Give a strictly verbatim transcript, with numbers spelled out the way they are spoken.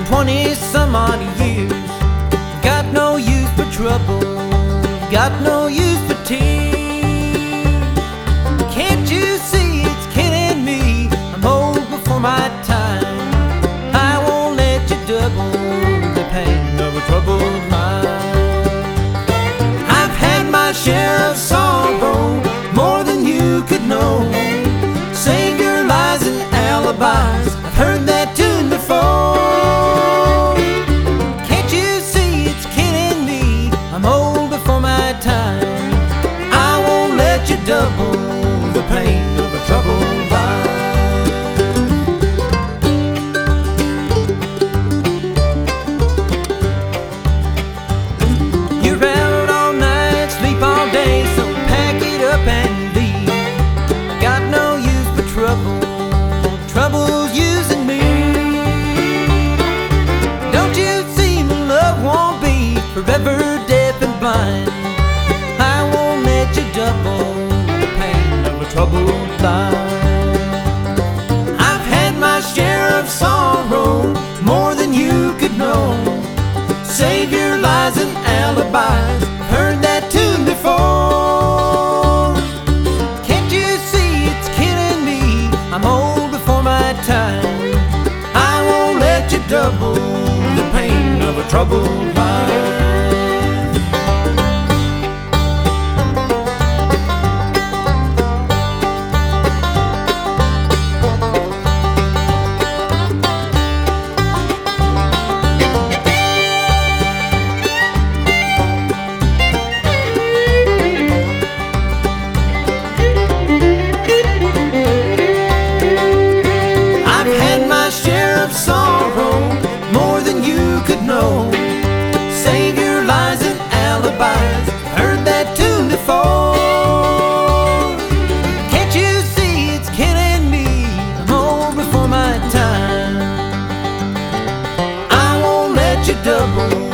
twenty some odd years. Got no use for trouble, got no use for tears. Can't you see it's killing me? I'm old before my time. I won't let you double the pain of a troubled mind. I've had my share of sorrow, more than you could know. Savior lies and alibis, I've heard that tune before. Can't you see it's killing me? I'm old before my time. I won't let you double the pain of a troubled mind. You're out all night, sleep all day, so pack it up and leave. Got no use for trouble, trouble's using me. Don't you see my love won't be forever deaf and blind. I won't let you double the pain of a troubled life. I've had my share of sorrow, more than you could know. Savior lies and alibis, heard that tune before. Can't you see it's killing me? I'm old before my time. I won't let you double the pain of a troubled mind. Sorrow, more than you could know. Savior lies and alibis, heard that tune before. Can't you see it's killing me? I'm old before my time. I won't let you double